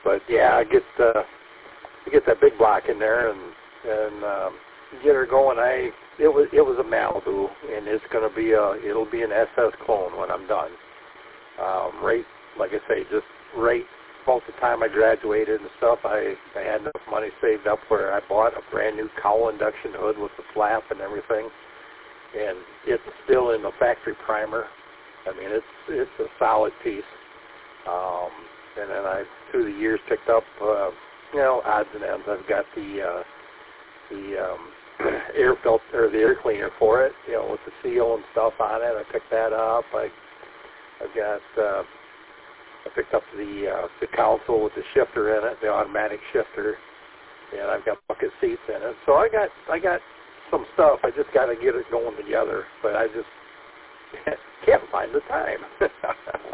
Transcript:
But yeah, I get that big block in there and get her going. It was a Malibu, and it's gonna be it'll be an SS clone when I'm done. Right, like I say, just right about the time I graduated and stuff, I had enough money saved up where I bought a brand new cowl induction hood with the flap and everything, and it's still in the factory primer. I mean, it's a solid piece. And then I, through the years, picked up odds and ends. I've got the air filter, or the air cleaner for it, with the seal and stuff on it. I picked that up. I picked up the console with the shifter in it, the automatic shifter, and I've got bucket seats in it. So I got some stuff. I just got to get it going together, but I just can't find the time.